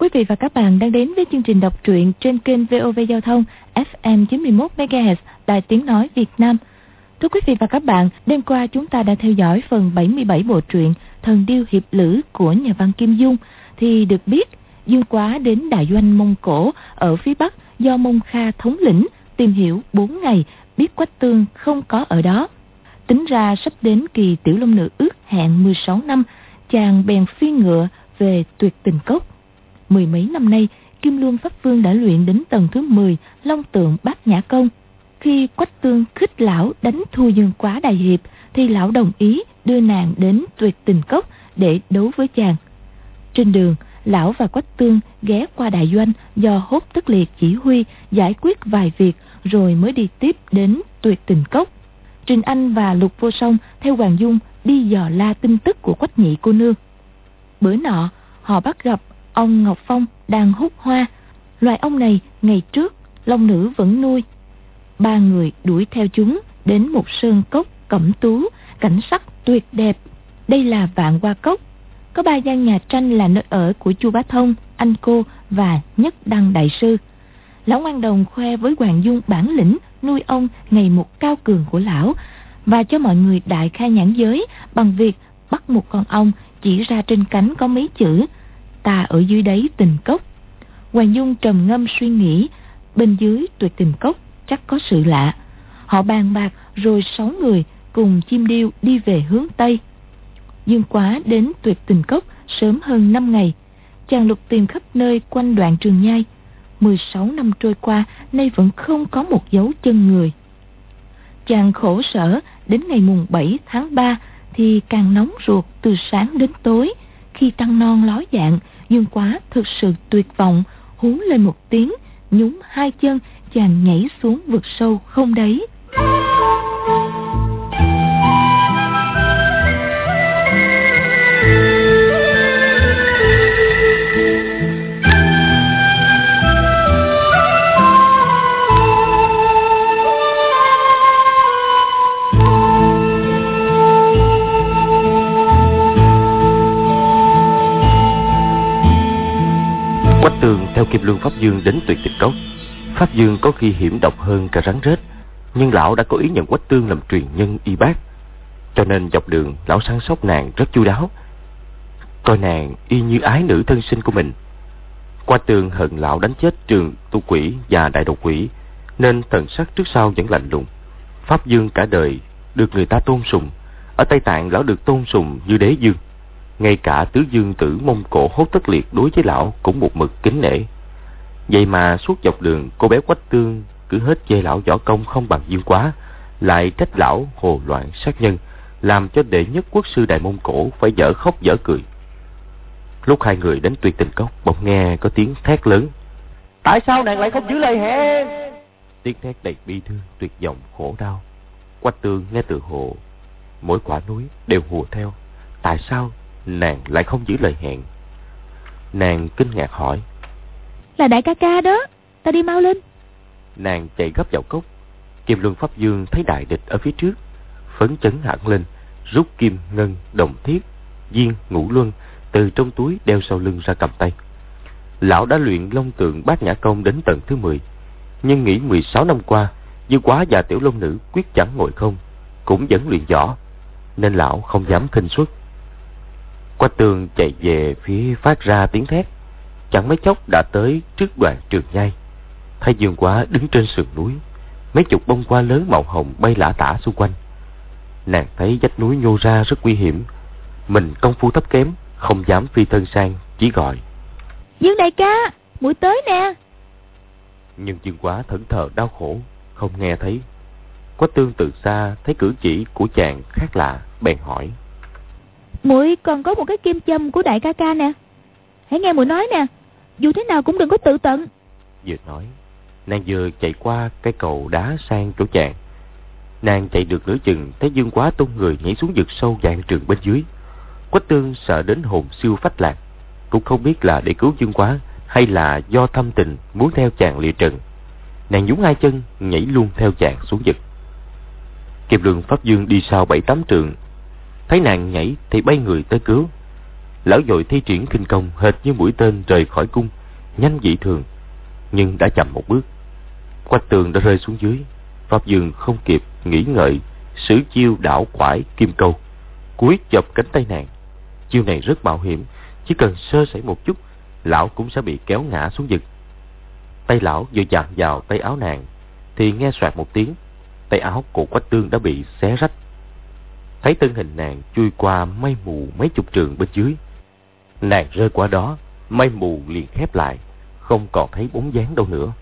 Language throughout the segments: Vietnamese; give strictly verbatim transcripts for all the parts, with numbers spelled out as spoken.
Quý vị và các bạn đang đến với chương trình đọc truyện trên kênh vê o vê Giao thông ép em chín mươi mốt mê ga héc Đài Tiếng Nói Việt Nam. Thưa quý vị và các bạn, đêm qua chúng ta đã theo dõi phần bảy mươi bảy bộ truyện Thần Điêu Hiệp Lữ của nhà văn Kim Dung. Thì được biết, Dương Quá đến đại doanh Mông Cổ ở phía Bắc do Mông Kha thống lĩnh, tìm hiểu bốn ngày, biết Quách Tương không có ở đó. Tính ra sắp đến kỳ Tiểu Long Nữ ước hẹn mười sáu năm, chàng bèn phi ngựa về Tuyệt Tình Cốc. Mười mấy năm nay, Kim Luân Pháp Vương đã luyện đến tầng thứ mười Long Tượng Bát Nhã Công. Khi Quách Tương khích lão đánh thua Dương Quá đại hiệp, thì lão đồng ý đưa nàng đến Tuyệt Tình Cốc để đấu với chàng. Trên đường, lão và Quách Tương ghé qua đại doanh do Hốt Tất Liệt chỉ huy, giải quyết vài việc rồi mới đi tiếp đến Tuyệt Tình Cốc. Trình Anh và Lục Vô Song theo Hoàng Dung đi dò la tin tức của Quách nhị cô nương. Bữa nọ, họ bắt gặp ông Ngọc Phong đang hút hoa. Loài ong này ngày trước Long Nữ vẫn nuôi. Ba người đuổi theo chúng đến một sơn cốc cẩm tú, cảnh sắc tuyệt đẹp. Đây là Vạn Hoa Cốc. Có ba gian nhà tranh là nơi ở của Chu Bá Thông, Anh Cô và Nhất Đăng Đại Sư. Lão Ngoan Đồng khoe với Hoàng Dung bản lĩnh nuôi ong ngày một cao cường của lão, và cho mọi người đại khai nhãn giới bằng việc bắt một con ong chỉ ra trên cánh có mấy chữ: ta ở dưới đáy tình cốc. Hoàng Dung trầm ngâm suy nghĩ, bên dưới Tuyệt Tình Cốc chắc có sự lạ. Họ bàn bạc rồi sáu người cùng chim điêu đi về hướng Tây. Dương Quá đến Tuyệt Tình Cốc sớm hơn năm ngày. Chàng lục tìm khắp nơi quanh đoạn Trường Nhai. Mười sáu năm trôi qua, nay vẫn không có một dấu chân người. Chàng khổ sở, đến ngày mùng bảy tháng ba thì càng nóng ruột từ sáng đến tối. Khi trăng non ló dạng, Dương Quá thực sự tuyệt vọng, hú lên một tiếng, nhún hai chân, chàng nhảy xuống vực sâu không đáy. Quách Tương theo Kim Luân Pháp Dương đến Tuyệt Tình Cốc. Pháp Dương có khi hiểm độc hơn cả rắn rết, nhưng lão đã có ý nhận Quách Tương làm truyền nhân y bác, cho nên dọc đường lão săn sóc nàng rất chu đáo, coi nàng y như ái nữ thân sinh của mình. Quách Tương hận lão đánh chết Trường Tu Quỷ và Đại Độc Quỷ, nên thần sắc trước sau vẫn lạnh lùng. Pháp Dương cả đời được người ta tôn sùng, ở Tây Tạng lão được tôn sùng như đế dương. Ngay cả tứ dương tử Mông Cổ Hốt Tất Liệt đối với lão cũng một mực kính nể. Vậy mà suốt dọc đường, cô bé Quách Tương cứ hết chê lão võ công không bằng Dương Quá, lại trách lão hồ loạn sát nhân, làm cho đệ nhất quốc sư Đại Mông Cổ phải dở khóc dở cười. Lúc hai người đến Tuyệt Tình Cốc, bỗng nghe có tiếng thét lớn: tại sao nàng lại không giữ lời hẹn? Tiếng thét đầy bi thương, tuyệt vọng, khổ đau. Quách Tương nghe từ hồ mỗi quả núi đều hùa theo. Tại sao nàng lại không giữ lời hẹn? Nàng kinh ngạc hỏi: là đại ca ca đó, ta đi mau lên. Nàng chạy gấp vào cốc. Kim Luân Pháp Dương thấy đại địch ở phía trước, phấn chấn hẳn lên, rút kim ngân đồng thiết viên ngũ luân từ trong túi đeo sau lưng ra cầm tay. Lão đã luyện Long Tượng Bát Nhã Công đến tầng thứ mười, nhưng nghĩ mười sáu năm qua Dương Quá và Tiểu Long Nữ quyết chẳng ngồi không, cũng vẫn luyện võ, nên lão không dám khinh suất. Quách Tương chạy về phía phát ra tiếng thét, chẳng mấy chốc đã tới trước đoạn Trường Nhai. Thấy Dương Quá đứng trên sườn núi, mấy chục bông hoa lớn màu hồng bay lả tả xung quanh. Nàng thấy vách núi nhô ra rất nguy hiểm, mình công phu thấp kém, không dám phi thân sang, chỉ gọi: Dương đại ca, muội tới nè. Nhưng Dương Quá thẫn thờ đau khổ, không nghe thấy. Quách Tương từ xa thấy cử chỉ của chàng khác lạ, bèn hỏi: muội còn có một cái kim châm của đại ca ca nè, hãy nghe muội nói nè, dù thế nào cũng đừng có tự tận. Vừa nói, nàng vừa chạy qua cái cầu đá sang chỗ chàng. Nàng chạy được nửa chừng, thấy Dương Quá tung người nhảy xuống vực sâu vạn trường bên dưới. Quách Tương sợ đến hồn siêu phách lạc, cũng không biết là để cứu Dương Quá hay là do thâm tình muốn theo chàng lìa trần. Nàng nhún hai chân nhảy luôn theo chàng xuống vực. Kim Luân Pháp Dương đi sau bảy tám trường, thấy nàng nhảy thì bay người tới cứu. Lão vội thi triển khinh công hệt như mũi tên rời khỏi cung, nhanh dị thường, nhưng đã chậm một bước. Quách Tương đã rơi xuống dưới. Pháp Dương không kịp nghĩ ngợi, sử chiêu đảo quải kim câu, cúi chộp cánh tay nàng. Chiêu này rất mạo hiểm, chỉ cần sơ sẩy một chút, lão cũng sẽ bị kéo ngã xuống vực. Tay lão vừa chạm vào tay áo nàng, thì nghe soạt một tiếng, tay áo của Quách Tương đã bị xé rách. Thấy thân hình nàng chui qua mây mù mấy chục trường bên dưới. Nàng rơi qua đó, mây mù liền khép lại, không còn thấy bóng dáng đâu nữa.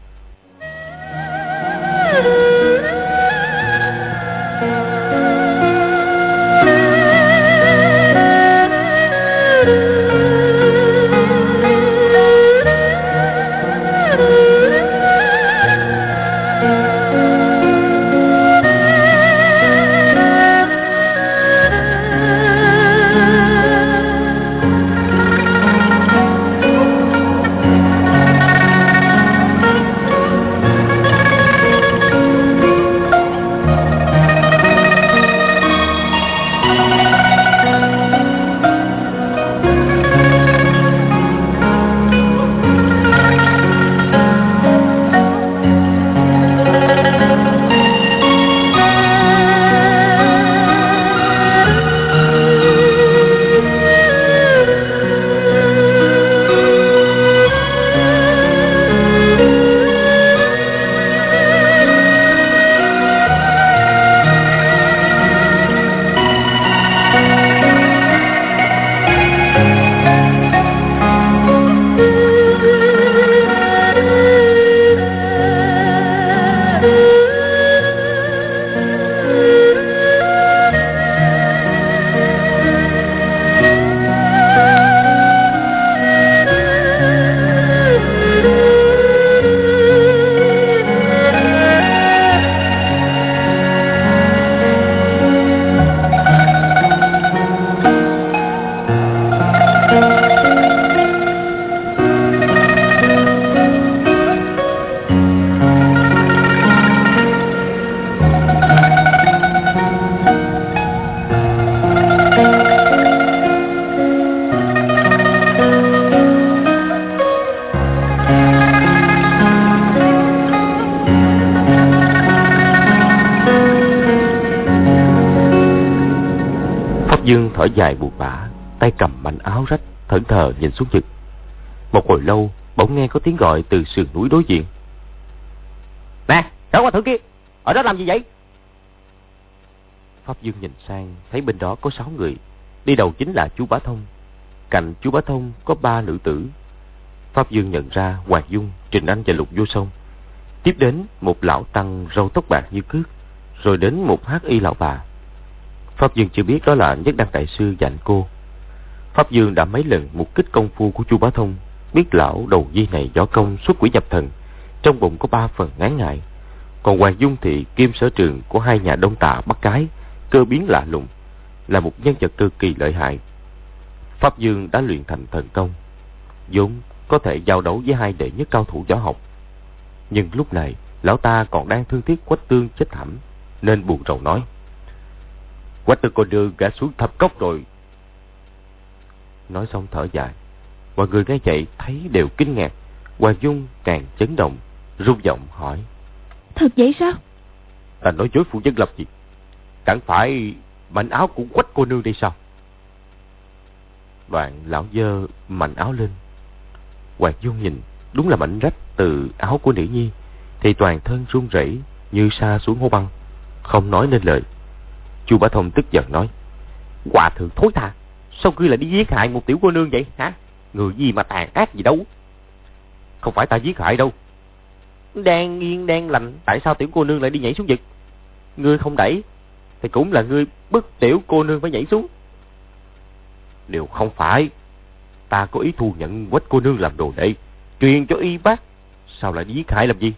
Dương thở dài buồn bã, tay cầm mảnh áo rách, thẫn thờ nhìn xuống vực. Một hồi lâu, bỗng nghe có tiếng gọi từ sườn núi đối diện. Nè, đó qua thử kia, ở đó làm gì vậy? Pháp Dương nhìn sang, thấy bên đó có sáu người. Đi đầu chính là chú Bá Thông. Cạnh chú Bá Thông có ba nữ tử. Pháp Dương nhận ra Hoàng Dung, Trình Anh và Lục Vô Song. Tiếp đến một lão tăng râu tóc bạc như cước, rồi đến một hắc y lão bà. Pháp Dương chưa biết đó là Nhất Đăng Đại Sư và anh cô. Pháp Dương đã mấy lần mục kích công phu của chu Bá Thông, biết lão đầu di này võ công xuất quỷ nhập thần, trong bụng có ba phần ngán ngại. Còn Hoàng Dung thì kim sở trường của hai nhà Đông Tà Bắc Cái, cơ biến lạ lùng, là một nhân vật cực kỳ lợi hại. Pháp Dương đã luyện thành thần công, vốn có thể giao đấu với hai đệ nhất cao thủ võ học. Nhưng lúc này lão ta còn đang thương tiếc Quách Tương chết thảm, nên buồn rầu nói: Quách Tương cô nương gã xuống thập cốc rồi. Nói xong thở dài. Mọi người nghe vậy thấy đều kinh ngạc. Hoàng Dung càng chấn động, run giọng hỏi: Thật vậy sao? Ta nói dối phụ nhân làm gì? Chẳng phải mảnh áo của Quách cô nương đây sao? Đoạn lão giơ mảnh áo lên. Hoàng Dung nhìn, đúng là mảnh rách từ áo của nữ nhi, thì toàn thân run rẩy như sa xuống hố băng, không nói nên lời. chu Bá Thông tức giận nói: Hòa thượng thối tha, sao ngươi lại đi giết hại một tiểu cô nương vậy hả? Người gì mà tàn ác gì đâu. Không phải ta giết hại đâu. Đang yên đang lành, tại sao tiểu cô nương lại đi nhảy xuống vực? Ngươi không đẩy thì cũng là ngươi bức tiểu cô nương phải nhảy xuống. Điều không phải. Ta có ý thu nhận Quách cô nương làm đồ đệ, truyền cho y bác, sao lại đi giết hại làm gì?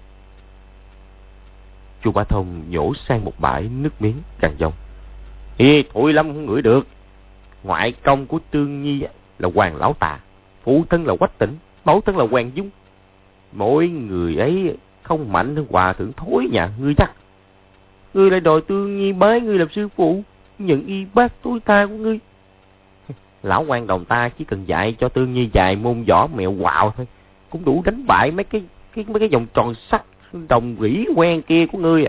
chu Bá Thông nhổ sang một bãi nước miếng gằn giọng: Ê, thổi lắm không ngửi được. Ngoại công của Tương Nhi là Hoàng Lão Tà, phụ thân là Quách Tĩnh, mẫu thân là Hoàng Dung. Mỗi người ấy không mạnh hơn hòa thượng thối nhà ngươi chắc. Ngươi lại đòi Tương Nhi bái ngươi làm sư phụ, nhận y bác tối tha của ngươi. lão quan đồng ta chỉ cần dạy cho Tương Nhi vài môn võ mẹo quạo thôi, cũng đủ đánh bại mấy cái cái mấy cái vòng tròn sắt đồng rỉ quen kia của ngươi à.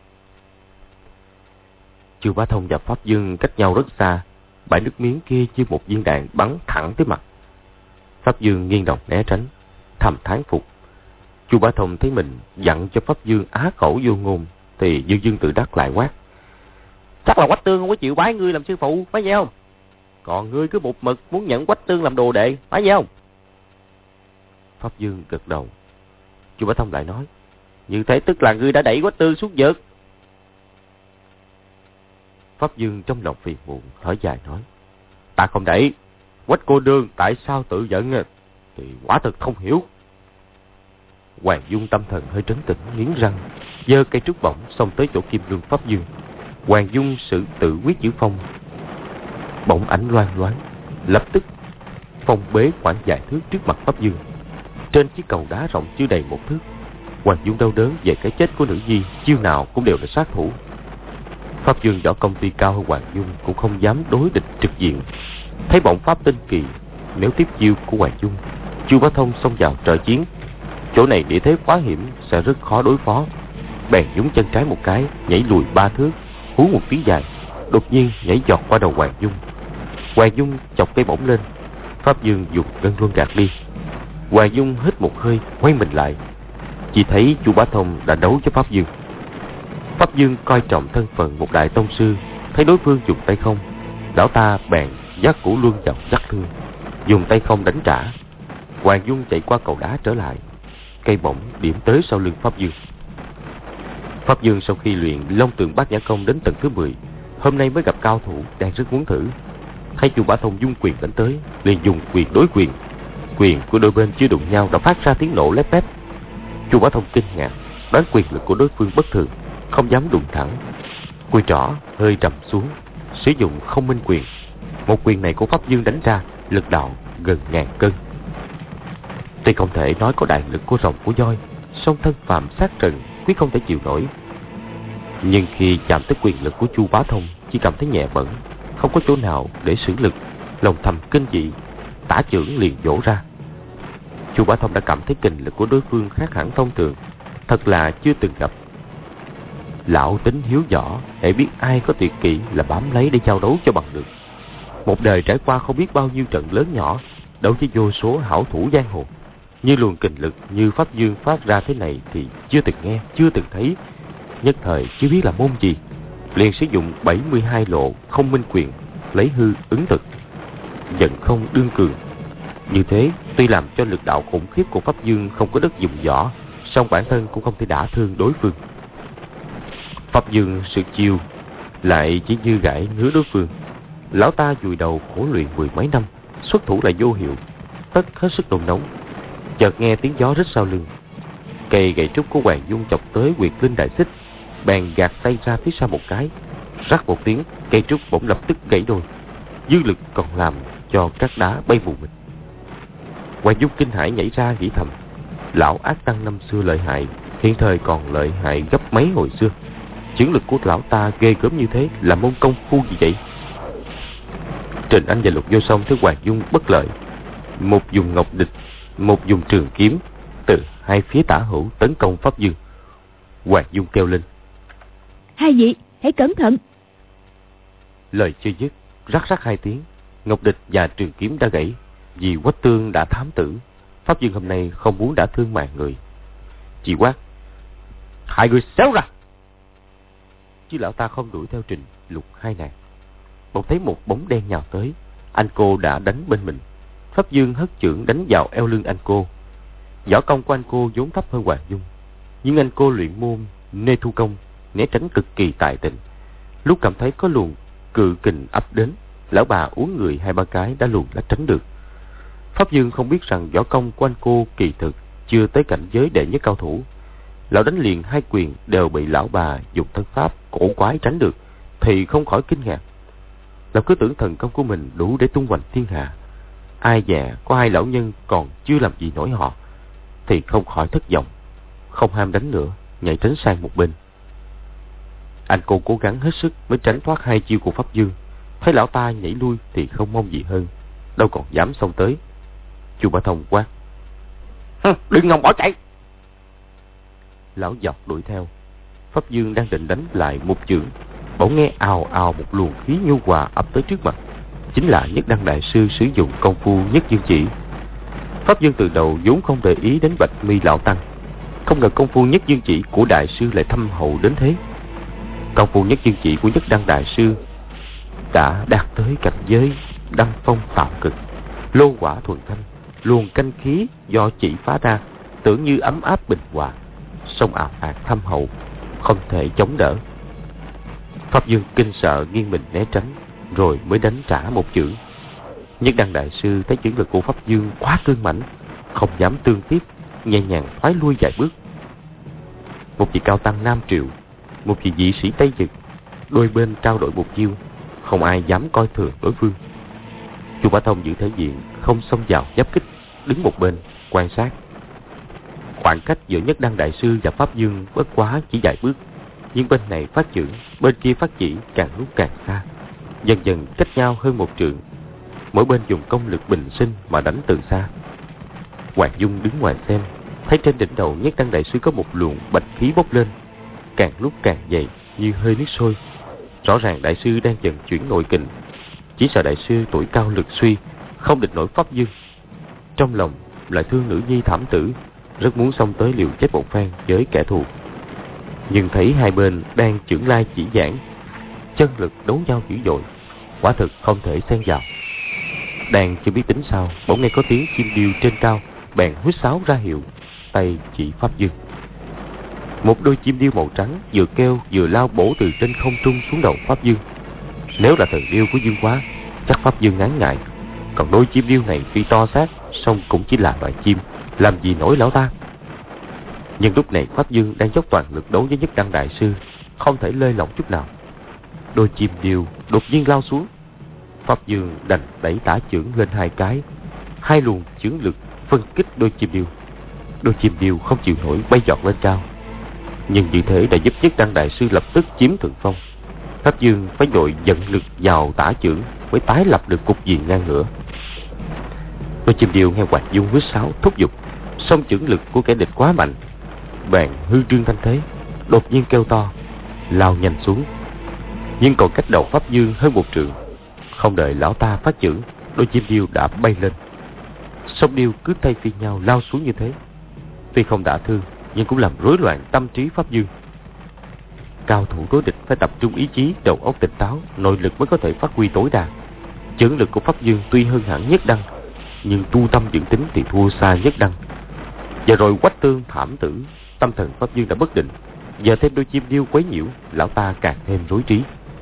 Chu Bá Thông và Pháp Dương cách nhau rất xa, bãi nước miếng kia như một viên đạn bắn thẳng tới mặt. Pháp Dương nghiêng đầu né tránh, thầm thán phục. Chu Bá Thông thấy mình dặn cho Pháp Dương á khẩu vô ngôn, thì Dương Dương tự đắc lại quát: Chắc là Quách Tương không có chịu bái ngươi làm sư phụ, phải vậy không? Còn ngươi cứ một mực muốn nhận Quách Tương làm đồ đệ, phải vậy không? Pháp Dương gật đầu. Chu Bá Thông lại nói: Như thế tức là ngươi đã đẩy Quách Tương xuống vực. Pháp Dương trong lòng phiền muộn, thở dài nói: Ta không đẩy. Quách cô nương tại sao tự giận thì quả thực không hiểu. Hoàng Dung tâm thần hơi trấn tĩnh, nghiến răng, giơ cây trúc bổng xông tới chỗ Kim Luân Pháp Dương. Hoàng Dung sự tự quyết giữ phong, bỗng ảnh loang loáng, lập tức phong bế khoảng vài thước trước mặt Pháp Dương. Trên chiếc cầu đá rộng chưa đầy một thước, Hoàng Dung đau đớn về cái chết của nữ nhi, chiêu nào cũng đều là sát thủ. Pháp Dương võ công tuy cao hơn Hoàng Dung cũng không dám đối địch trực diện. Thấy bổng pháp tinh kỳ, nếu tiếp chiêu của Hoàng Dung, Chu Bá Thông xông vào trợ chiến, chỗ này địa thế quá hiểm, sẽ rất khó đối phó. Bèn nhúng chân trái một cái, nhảy lùi ba thước, hú một tiếng dài, đột nhiên nhảy giọt qua đầu Hoàng Dung. Hoàng Dung chọc cây bổng lên, Pháp Dương dùng gân luân gạt đi. Hoàng Dung hít một hơi, quay mình lại, chỉ thấy Chu Bá Thông đã đấu với Pháp Dương. Pháp Dương coi trọng thân phận một đại tông sư, thấy đối phương dùng tay không, lão ta bèn giác củ luân vào dắt thương, dùng tay không đánh trả. Hoàng Dung chạy qua cầu đá trở lại, cây bổng điểm tới sau lưng Pháp Dương. Pháp Dương sau khi luyện Long Tường Bát Nhã Công đến tầng thứ mười, hôm nay mới gặp cao thủ đang rất muốn thử. Thấy Chu Bá Thông dung quyền đánh tới, liền dùng quyền đối quyền. Quyền của đôi bên chưa đụng nhau đã phát ra tiếng nổ lép bép. Chu Bá Thông kinh ngạc, đoán quyền lực của đối phương bất thường, không dám đụng thẳng. Cùi trỏ hơi trầm xuống, sử dụng không minh quyền. Một quyền này của Pháp Dương đánh ra, lực đạo gần ngàn cân. Tuy không thể nói có đại lực của rồng của voi, song thân phàm sát trần quyết không thể chịu nổi. Nhưng khi chạm tới quyền lực của Chu Bá Thông, chỉ cảm thấy nhẹ bẩn, không có chỗ nào để sử lực, lòng thầm kinh dị, tả chưởng liền vỗ ra. Chu Bá Thông đã cảm thấy kình lực của đối phương khác hẳn thông thường, thật là chưa từng gặp. Lão tính hiếu võ, hễ biết ai có tuyệt kỹ là bám lấy để giao đấu cho bằng được. Một đời trải qua không biết bao nhiêu trận lớn nhỏ, đấu với vô số hảo thủ giang hồ, như luồng kình lực như Pháp Dương phát ra thế này thì chưa từng nghe, chưa từng thấy. Nhất thời chưa biết là môn gì, liền sử dụng bảy mươi hai lộ không minh quyền, lấy hư ứng thực, giận không đương cường. Như thế tuy làm cho lực đạo khủng khiếp của Pháp Dương không có đất dùng võ, song bản thân cũng không thể đả thương đối phương. Pháp Dương sự chiêu lại chỉ như gãi ngứa đối phương. Lão ta vùi đầu khổ luyện mười mấy năm, xuất thủ lại vô hiệu, tất hết sức nôn nóng. Chợt nghe tiếng gió rít sau lưng, cây gậy trúc của Hoàng Dung chọc tới huyệt linh đại xích, bèn gạt tay ra phía sau một cái, rắc một tiếng, cây trúc bỗng lập tức gãy đôi, dư lực còn làm cho các đá bay mù mịt. Hoàng Dung kinh hãi nhảy ra nghĩ thầm, lão ác tăng năm xưa lợi hại, hiện thời còn lợi hại gấp mấy hồi xưa. Chưởng lực của lão ta ghê gớm như thế, là môn công phu gì vậy? Trình Anh và Lục Vô Song thấy Hoàng Dung bất lợi, một dùng ngọc địch, một dùng trường kiếm, từ hai phía tả hữu tấn công Pháp Dương. Hoàng Dung kêu lên, hai vị hãy cẩn thận. Lời chưa dứt, rắc rắc hai tiếng, ngọc địch và trường kiếm đã gãy. Vì Quách Tương đã thám tử, Pháp Dương hôm nay không muốn đả thương mạng người, chỉ quát, hai người xéo ra. Chứ lão ta không đuổi theo Trình, Lục hai nàng. Bỗng thấy một bóng đen nhào tới, anh cô đã đánh bên mình. Pháp Dương hất chưởng đánh vào eo lưng anh cô. Võ công của anh cô vốn thấp hơn Hoàng Dung, nhưng anh cô luyện môn nê thu công, né tránh cực kỳ tài tình. Lúc cảm thấy có luồng cự kình ập đến, lão bà uống người hai ba cái đã luồn đã tránh được. Pháp Dương không biết rằng võ công của anh cô kỳ thực chưa tới cảnh giới đệ nhất cao thủ. Lão đánh liền hai quyền đều bị lão bà dùng thân pháp cổ quái tránh được, thì không khỏi kinh ngạc. Lão cứ tưởng thần công của mình đủ để tung hoành thiên hạ. Ai dè có hai lão nhân còn chưa làm gì nổi họ, thì không khỏi thất vọng, không ham đánh nữa, nhảy tránh sang một bên. Anh cô cố gắng hết sức mới tránh thoát hai chiêu của Pháp Dương. Thấy lão ta nhảy lui thì không mong gì hơn, đâu còn dám xông tới. Chu Bá Thông quát: "Đừng ngòng bỏ chạy!" Lão giọt đuổi theo. Pháp Dương đang định đánh lại một chưởng, bỗng nghe ào ào một luồng khí nhu hòa ập tới trước mặt. Chính là Nhất Đăng đại sư sử dụng công phu Nhất Dương Chỉ. Pháp Dương từ đầu vốn không để ý đến Bạch Mi lão tăng, không ngờ công phu Nhất Dương Chỉ của đại sư lại thâm hậu đến thế. Công phu Nhất Dương Chỉ của Nhất Đăng đại sư đã đạt tới cảnh giới đăng phong tạo cực, lô hỏa thuần thanh, luồng canh khí do chỉ phá ra tưởng như ấm áp bình hòa, sông ào ạt thâm hậu, không thể chống đỡ. Pháp Dương kinh sợ nghiêng mình né tránh, rồi mới đánh trả một chưởng. Nhất Đăng đại sư thấy chưởng lực của Pháp Dương quá cương mãnh, không dám tương tiếp, nhẹ nhàng thoái lui vài bước. Một vị cao tăng Nam Triệu, một vị vị sĩ Tây Dực, đôi bên trao đổi một chiêu, không ai dám coi thường đối phương. Chu Bá Thông giữ thể diện, không xông vào giáp kích, đứng một bên quan sát. Khoảng cách giữa Nhất Đăng đại sư và Pháp Dương bất quá chỉ vài bước, nhưng bên này phát chưởng, bên kia phát chỉ càng lúc càng xa, dần dần cách nhau hơn một trượng. Mỗi bên dùng công lực bình sinh mà đánh từ xa. Hoàng Dung đứng ngoài xem, thấy trên đỉnh đầu Nhất Đăng đại sư có một luồng bạch khí bốc lên, càng lúc càng dày như hơi nước sôi. Rõ ràng đại sư đang dần chuyển nội kình, chỉ sợ đại sư tuổi cao lực suy, không địch nổi Pháp Dương. Trong lòng lại thương nữ nhi thảm tử, rất muốn xông tới liều chết một phen với kẻ thù. Nhưng thấy hai bên đang chưởng lai chỉ giảng, chân lực đấu nhau dữ dội, quả thực không thể xen vào. Đang chưa biết tính sao, bỗng nghe có tiếng chim điêu trên cao, bèn huýt sáo ra hiệu, tay chỉ Pháp Dương. Một đôi chim điêu màu trắng vừa kêu vừa lao bổ từ trên không trung xuống đầu Pháp Dương. Nếu là thần điêu của Dương Quá, chắc Pháp Dương ngán ngại, còn đôi chim điêu này tuy to xác, song cũng chỉ là loài chim, làm gì nổi lão ta. Nhưng lúc này Pháp Dương đang dốc toàn lực đấu với Nhất Đăng đại sư, không thể lơi lỏng chút nào. Đôi chim điêu đột nhiên lao xuống, Pháp Dương đành đẩy tả chưởng lên hai cái, hai luồng chưởng lực phân kích đôi chim điêu. Đôi chim điêu không chịu nổi bay giọt lên cao, nhưng như thế đã giúp Nhất Đăng đại sư lập tức chiếm thượng phong. Pháp Dương phải vội dẫn lực vào tả chưởng mới tái lập được cục diện ngang ngửa. Đôi chim điêu nghe Hoàng Dung huýt sáo thúc giục, song chưởng lực của kẻ địch quá mạnh, bèn hư trương thanh thế, đột nhiên kêu to, lao nhanh xuống. Nhưng còn cách đầu Pháp Dương hơn một trượng, không đợi lão ta phát chưởng, đôi chim điêu đã bay lên. Song điêu cứ thay phiên nhau lao xuống như thế, tuy không đả thương nhưng cũng làm rối loạn tâm trí Pháp Dương. Cao thủ đối địch phải tập trung ý chí, đầu óc tỉnh táo, nội lực mới có thể phát huy tối đa. Chưởng lực của Pháp Dương tuy hơn hẳn Nhất Đăng, nhưng tu tâm dưỡng tính thì thua xa Nhất Đăng. Giờ rồi Quách Tương thảm tử, tâm thần Pháp Dương đã bất định, giờ thêm đôi chim điêu quấy nhiễu, lão ta càng thêm rối trí.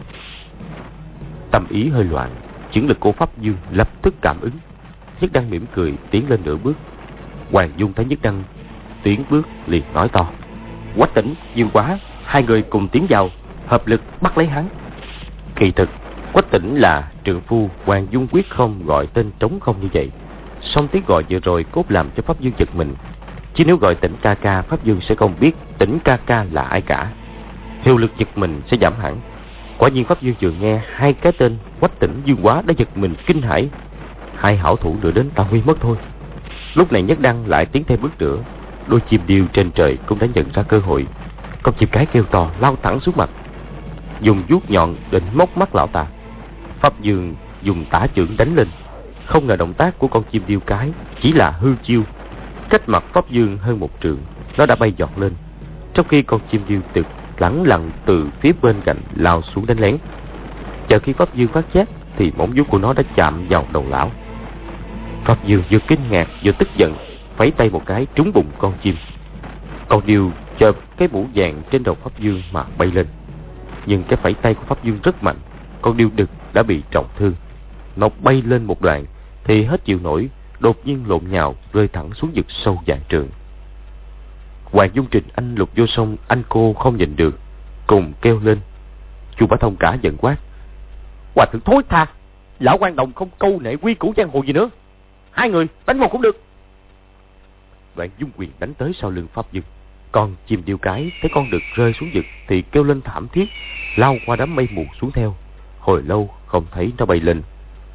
Tâm ý hơi loạn, chưởng lực của Pháp Dương lập tức cảm ứng. Nhất Đăng mỉm cười tiến lên nửa bước. Hoàng Dung thấy Nhất Đăng tiến bước liền nói to, Quách Tĩnh, Dương Quá, hai người cùng tiến vào, hợp lực bắt lấy hắn. Kỳ thực Quách Tĩnh là trượng phu, Hoàng Dung quyết không gọi tên trống không như vậy. Song tiếng gọi vừa rồi cốt làm cho Pháp Dương giật mình, chứ nếu gọi Tĩnh ca ca, Pháp Dương sẽ không biết Tĩnh ca ca là ai cả, hiệu lực giật mình sẽ giảm hẳn. Quả nhiên Pháp Dương vừa nghe hai cái tên Quách Tĩnh, Dương Quá đã giật mình kinh hãi. Hai hảo thủ nữa đến ta huy mất thôi. Lúc này Nhất Đăng lại tiến thêm bước nữa, đôi chim điêu trên trời cũng đã nhận ra cơ hội. Con chim cái kêu to lao thẳng xuống mặt, dùng vuốt nhọn định móc mắt lão ta. Pháp Dương dùng tả chưởng đánh lên, không ngờ động tác của con chim điêu cái chỉ là hư chiêu, cách mặt Pháp Dương hơn một trượng, nó đã bay giọt lên, trong khi con chim điêu tự lẳng lặng từ phía bên cạnh lao xuống đánh lén. Chờ khi Pháp Dương phát giác thì móng vuốt của nó đã chạm vào đầu lão. Pháp Dương vừa kinh ngạc vừa tức giận, phẩy tay một cái trúng bụng con chim. Con điêu chộp cái mũ vàng trên đầu Pháp Dương mà bay lên, nhưng cái phẩy tay của Pháp Dương rất mạnh, con điêu đực đã bị trọng thương. Nó bay lên một đoạn thì hết chịu nổi, đột nhiên lộn nhào rơi thẳng xuống vực sâu vạn trượng. Hoàng Dung Trình anh Lục Vô Song anh cô không nhìn được, cùng kêu lên. Chu Bá Thông cả giận quát, Hòa thượng thối tha, lão quan đồng không câu nệ quy củ giang hồ gì nữa, hai người đánh một cũng được. Đoạn dung quyền đánh tới sau lưng Pháp Dương. Còn chim điêu cái thấy con đực rơi xuống vực thì kêu lên thảm thiết, lao qua đám mây mù xuống theo. Hồi lâu không thấy nó bay lên.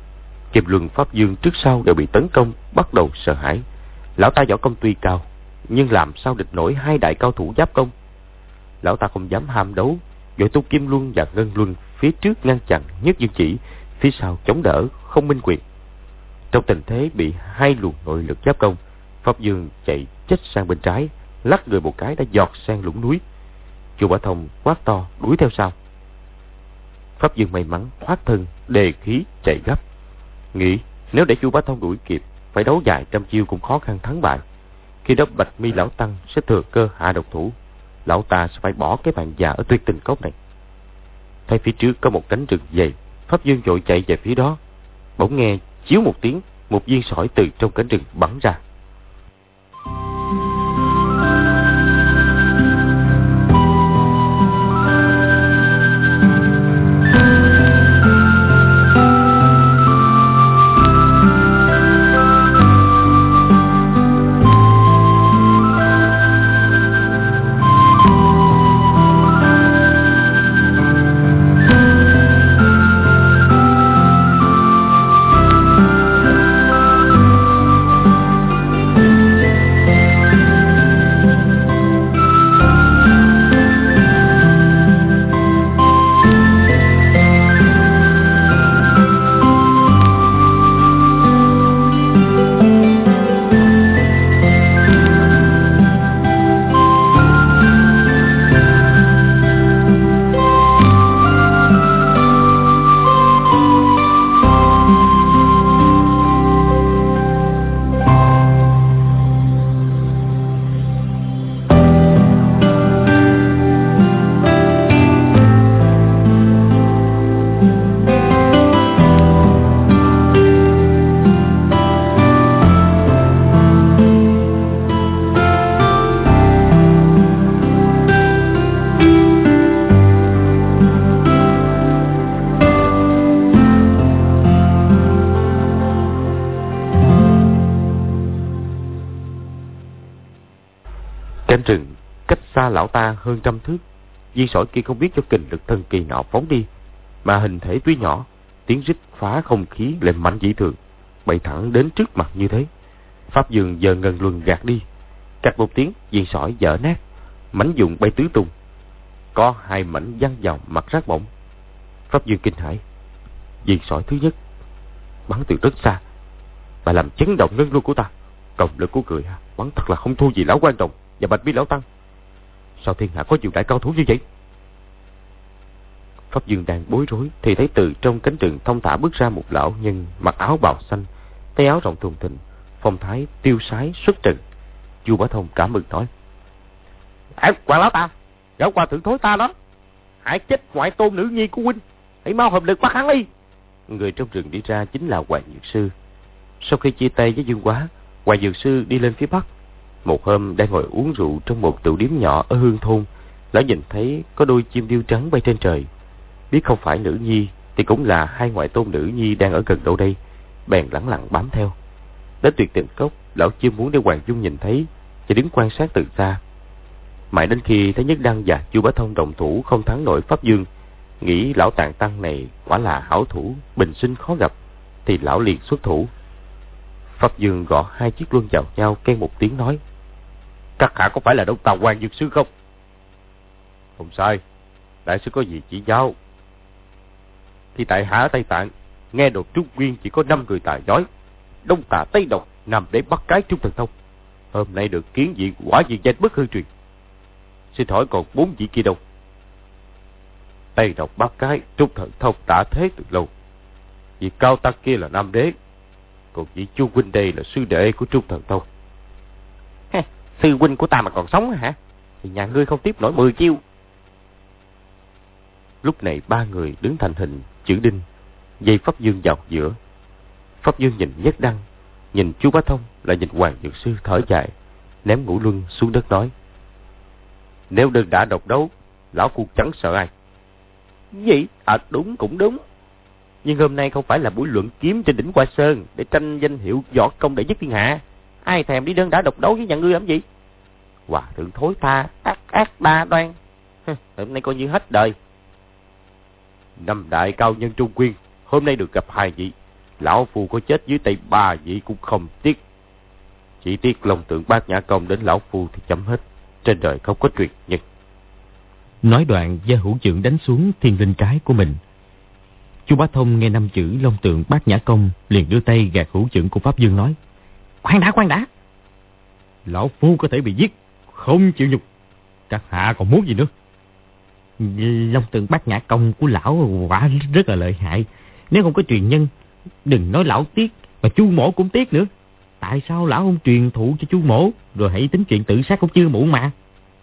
Kim Luân Pháp Dương trước sau đều bị tấn công, bắt đầu sợ hãi. Lão ta võ công tuy cao, nhưng làm sao địch nổi hai đại cao thủ giáp công. Lão ta không dám ham đấu, vội tung Kim Luân và Ngân Luân phía trước ngăn chặn Nhất Dương Chỉ, phía sau chống đỡ Không Minh Quyền. Trong tình thế bị hai luồng nội lực giáp công, Pháp Dương chạy chết sang bên trái, lắc người một cái đã giọt sang lũng núi. Chu Bá Thông quát to đuổi theo sau. Pháp Dương may mắn thoát thân, đề khí chạy gấp, nghĩ nếu để Chu Bá Thông đuổi kịp, phải đấu dài trăm chiêu cũng khó khăn thắng bại. Khi đó Bạch Mi lão tăng sẽ thừa cơ hạ độc thủ, lão ta sẽ phải bỏ cái bàn già ở Tuyệt Tình Cốc này. Thấy phía trước có một cánh rừng dày, Pháp Dương vội chạy về phía đó. Bỗng nghe chiếu một tiếng, một viên sỏi từ trong cánh rừng bắn ra. Cánh rừng cách xa lão ta hơn trăm thước, viên sỏi kia không biết cho kình lực thần kỳ nọ phóng đi, mà hình thể tuy nhỏ, tiếng rít phá không khí lại mạnh dị thường, bay thẳng đến trước mặt như thế. Pháp Dương giờ Ngân Luân gạt đi, cạch một tiếng, viên sỏi vỡ nát, mảnh vụn bay tứ tung, có hai mảnh văng vào mặt rác bổng. Pháp Dương kinh hãi, viên sỏi thứ nhất bắn từ rất xa, bà làm chấn động Ngân Luân của ta. Công lực của người bắn thật là không thua gì lão Quan Đồng và Bạch Mi lão tăng. Sao thiên hạ có nhiều đại cao thủ như vậy? Pháp Dương đang bối rối thì thấy từ trong cánh rừng thông thả bước ra một lão nhân mặc áo bào xanh, tay áo rộng thùng thình, phong thái tiêu sái xuất trần. Chu Bá Thông cảm mừng nói: "Ê, Quan lão ta, gã qua thượng thối ta đó, hại chết ngoại tôn nữ nhi của huynh, hãy mau hợp lực bắt hắn đi." Người trong rừng đi ra chính là Hoàng Dược Sư. Sau khi chia tay với Dương Quá, Hoàng Dược Sư đi lên phía bắc. Một hôm đang ngồi uống rượu trong một tựu điếm nhỏ ở Hương Thôn, lão nhìn thấy có đôi chim điêu trắng bay trên trời. Biết không phải nữ nhi thì cũng là hai ngoại tôn nữ nhi đang ở gần đâu đây, bèn lẳng lặng bám theo. Đến Tuyệt Tình Cốc, lão chưa muốn để Hoàng Dung nhìn thấy, chỉ đứng quan sát từ xa. Mãi đến khi thấy Nhất Đăng và Chu Bá Thông đồng thủ không thắng nổi Pháp Dương, nghĩ lão tàn tăng này quả là hảo thủ, bình sinh khó gặp, thì lão liền xuất thủ. Pháp Dương gõ hai chiếc luân vào nhau, khen một tiếng nói: "Các hạ có phải là Đông Tà Hoàng Dược Sư không?" "Không sai, đại sư có gì chỉ giáo?" "Thì tại hạ ở Tây Tạng nghe đồn Trung Nguyên chỉ có năm người tài giỏi, Đông Tà Tây Độc nằm để bắt cái Trung Thần Thông. Hôm nay được kiến vị quả nhiên danh bất hư truyền. Xin hỏi còn bốn vị kia đâu?" "Tây Độc bắt cái, Trung Thần Thông đã thế từ lâu. Vị cao tăng kia là Nam Đế, còn vị Chu huynh đây là sư đệ của Trung Thần Thông." "Hê, sư huynh của ta mà còn sống hả? Thì nhà ngươi không tiếp nổi mười chiêu." Lúc này ba người đứng thành hình chữ đinh, dây Pháp Dương vào giữa. Pháp Dương nhìn Nhất Đăng, nhìn Chu Bá Thông, lại nhìn Hoàng Dược Sư, thở dài, ném ngũ luân xuống đất nói: "Nếu đừng đã độc đấu, lão phu chẳng sợ ai." "Gì? À đúng, cũng đúng. Nhưng hôm nay không phải là buổi luận kiếm trên đỉnh Hoa Sơn để tranh danh hiệu võ công đệ nhất thiên hạ. Ai thèm đi đơn đã độc đấu với nhà ngươi làm gì?" "Hòa thượng thối tha, ác ác đa đoan. Hôm nay coi như hết đời. Năm đại cao nhân Trung Nguyên hôm nay được gặp hai vị, lão phu có chết dưới tay ba vị cũng không tiếc. Chỉ tiếc Long Tượng Bát Nhã Công đến lão phu thì chấm hết. Trên đời không có truyền nhân. Nói đoạn giơ hữu chưởng đánh xuống thiên linh cái của mình. Chu Bá Thông nghe năm chữ Long Tượng Bát Nhã Công, liền đưa tay gạt hữu chưởng của Pháp Dương nói: Khoan đã, khoan đã. Lão phu có thể bị giết, không chịu nhục. Các hạ còn muốn gì nữa? Long Tượng Bát Nhã Công của lão quả rất là lợi hại. Nếu không có truyền nhân, đừng nói lão tiếc, mà Chu Mỗ cũng tiếc nữa. Tại sao lão không truyền thụ cho Chu Mỗ, rồi hãy tính chuyện tự sát cũng chưa muộn mà.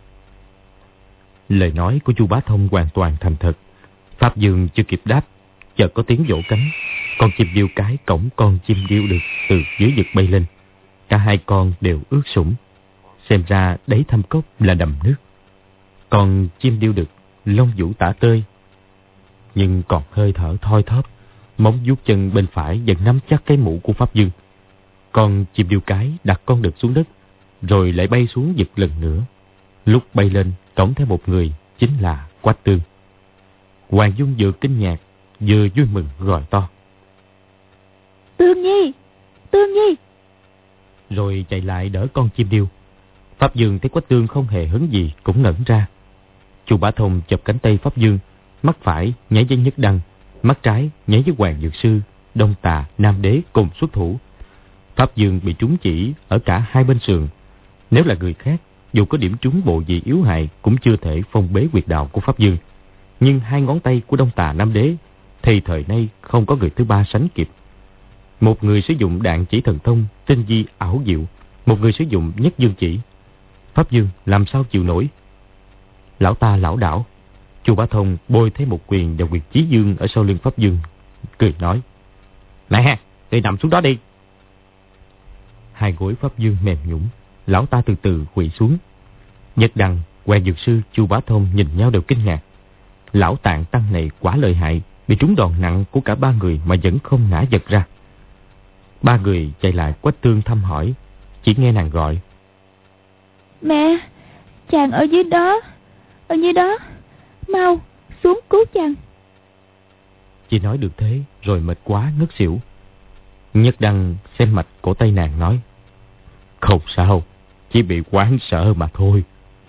Lời nói của Chu Bá Thông hoàn toàn thành thật. Pháp Dương chưa kịp đáp, chợt có tiếng vỗ cánh. Con chim điêu cái cổng con chim điêu đực từ dưới vực bay lên. Cả hai con đều ướt sũng. Xem ra đáy thâm cốc là đầm nước. Còn chim điêu đực lông vũ tả tơi, nhưng còn hơi thở thoi thóp. Móng vuốt chân bên phải vẫn nắm chắc cái mũ của Pháp Dương. Con chim điêu cái đặt con đực xuống đất, rồi lại bay xuống vực lần nữa. Lúc bay lên cõng theo một người, chính là Quách Tương. Hoàng Dung vừa kinh ngạc vừa vui mừng gọi to: Tương Nhi, Tương Nhi. Rồi chạy lại đỡ con chim điêu. Pháp Dương thấy Quách Tương không hề hứng gì, cũng ngẩn ra. Chu Bá Thông chụp cánh tay Pháp Dương, mắt phải nhảy với Nhất Đăng, mắt trái nhảy với Hoàng Dược Sư, Đông Tà, Nam Đế cùng xuất thủ. Pháp Dương bị trúng chỉ ở cả hai bên sườn. Nếu là người khác, dù có điểm trúng bộ vị yếu hại cũng chưa thể phong bế huyệt đạo của Pháp Dương. Nhưng hai ngón tay của Đông Tà, Nam Đế thì thời nay không có người thứ ba sánh kịp. Một người sử dụng đạn chỉ thần thông tinh vi ảo diệu, một người sử dụng nhất dương chỉ. Pháp Dương làm sao chịu nổi. Lão ta lão đảo. Chu Bá Thông bôi thấy một quyền vào huyệt chí dương ở sau lưng Pháp Dương, cười nói: Nè, đi nằm xuống đó đi. Hai gối Pháp Dương mềm nhũn, lão ta từ từ quỳ xuống. Nhất Đăng, Hoàng Dược Sư, Chu Bá Thông nhìn nhau đều kinh ngạc. Lão Tạng Tăng này quả lợi hại, bị trúng đòn nặng của cả ba người mà vẫn không ngã giật ra. Ba người chạy lại Quách Tương thăm hỏi, chỉ nghe nàng gọi: Mẹ, chàng ở dưới đó, ở dưới đó, mau xuống cứu chàng. Chỉ nói được thế rồi mệt quá ngất xỉu. Nhất Đăng xem mạch cổ tay nàng nói: Không sao, chỉ bị hoảng sợ mà thôi.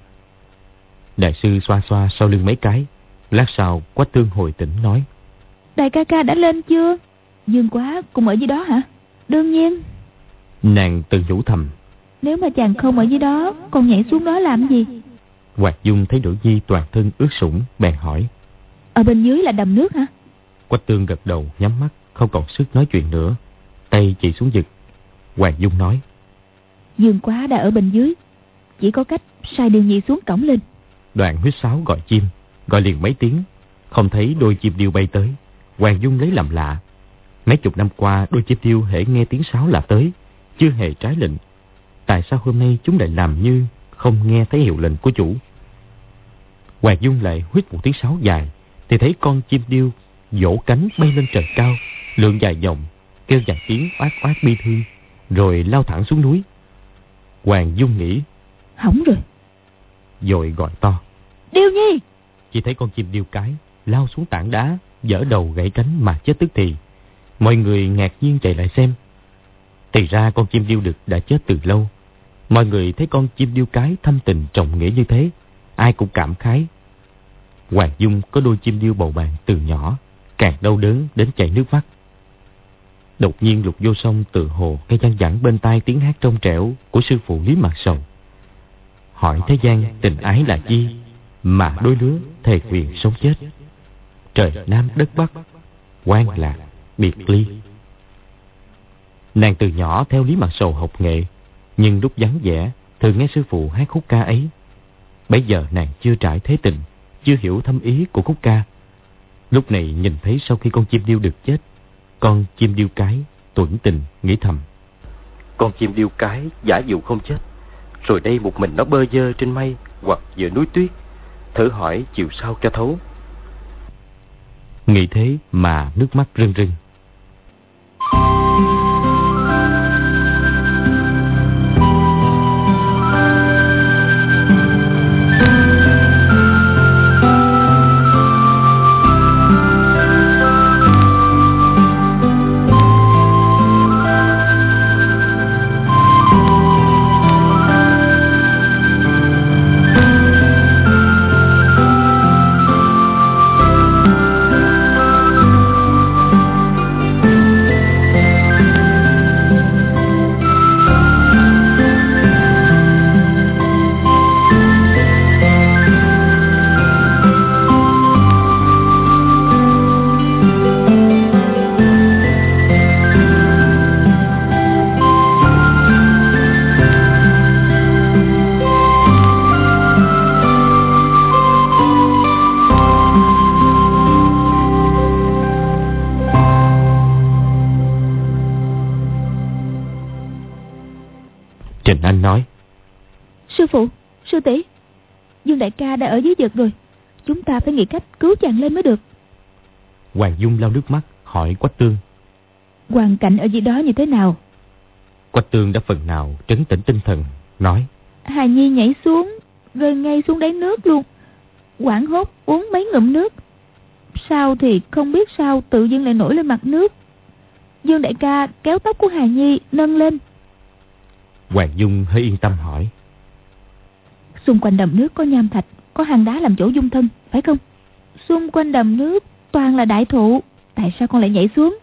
Đại sư xoa xoa sau lưng mấy cái. Lát sau Quách Tương hồi tỉnh nói: Đại ca ca đã lên chưa? Dương Quá cùng ở dưới đó hả? Đương nhiên. Nàng tự nhủ thầm: Nếu mà chàng không ở dưới đó, còn nhảy xuống đó làm gì? Hoạt Dung thấy Nữ Nhi toàn thân ướt sũng, bèn hỏi: Ở bên dưới là đầm nước hả? Quách Tương gật đầu nhắm mắt, không còn sức nói chuyện nữa, tay chỉ xuống vực. Hoạt Dung nói: Dương Quá đã ở bên dưới, chỉ có cách sai Điều Nhi xuống cổng lên. Đoạn huýt sáo gọi chim, gọi liền mấy tiếng, không thấy đôi chim điêu bay tới. Hoàng Dung lấy làm lạ. Mấy chục năm qua đôi chim điêu hễ nghe tiếng sáo là tới, chưa hề trái lệnh. Tại sao hôm nay chúng lại làm như không nghe thấy hiệu lệnh của chủ? Hoàng Dung lại huýt một tiếng sáo dài, thì thấy con chim điêu vỗ cánh bay lên trời cao, lượn dài vòng, kêu vài tiếng oát oát bi thương, rồi lao thẳng xuống núi. Hoàng Dung nghĩ: Hỏng rồi. Rồi gọi to: Điêu Nhi! Chỉ thấy con chim điêu cái lao xuống tảng đá, giở đầu gãy cánh mà chết tức thì. Mọi người ngạc nhiên chạy lại xem. Thì ra con chim điêu đực đã chết từ lâu. Mọi người thấy con chim điêu cái thâm tình trọng nghĩa như thế, ai cũng cảm khái. Hoàng Dung có đôi chim điêu bầu bạn từ nhỏ, càng đau đớn đến chảy nước mắt. Đột nhiên Lục Vô Song tự hồ nghe văng vẳng bên tai tiếng hát trong trẻo của sư phụ Lý Mạc Sầu. Hỏi thế gian tình ái là chi, mà đôi lứa thề quyền sống chết. Trời Nam đất Bắc, quan lạc biệt ly. Nàng từ nhỏ theo Lý Mạc Sầu học nghệ, nhưng lúc vắng vẻ thường nghe sư phụ hát khúc ca ấy. Bây giờ nàng chưa trải thế tình, chưa hiểu thâm ý của khúc ca. Lúc này nhìn thấy sau khi con chim điêu được chết, con chim điêu cái tuẫn tình nghĩ thầm: Con chim điêu cái giả dụ không chết, rồi đây một mình nó bơ vơ trên mây hoặc giữa núi tuyết, thử hỏi chịu sao cho thấu. Nghĩ thế mà nước mắt rưng rưng. Trình Anh nói: Sư phụ, sư tỷ, Dương đại ca đã ở dưới vực rồi, chúng ta phải nghĩ cách cứu chàng lên mới được. Hoàng Dung lau nước mắt hỏi Quách Tương: Hoàn cảnh ở dưới đó như thế nào? Quách Tương đã phần nào trấn tĩnh tinh thần, nói: Hà Nhi nhảy xuống, rơi ngay xuống đáy nước luôn, hoảng hốt uống mấy ngụm nước, sau thì không biết sao tự dưng lại nổi lên mặt nước. Dương đại ca kéo tóc của Hà Nhi nâng lên. Hoàng Dung hơi yên tâm hỏi: Xung quanh đầm nước có nham thạch, có hang đá làm chỗ dung thân, phải không? Xung quanh đầm nước toàn là đại thụ, tại sao con lại nhảy xuống?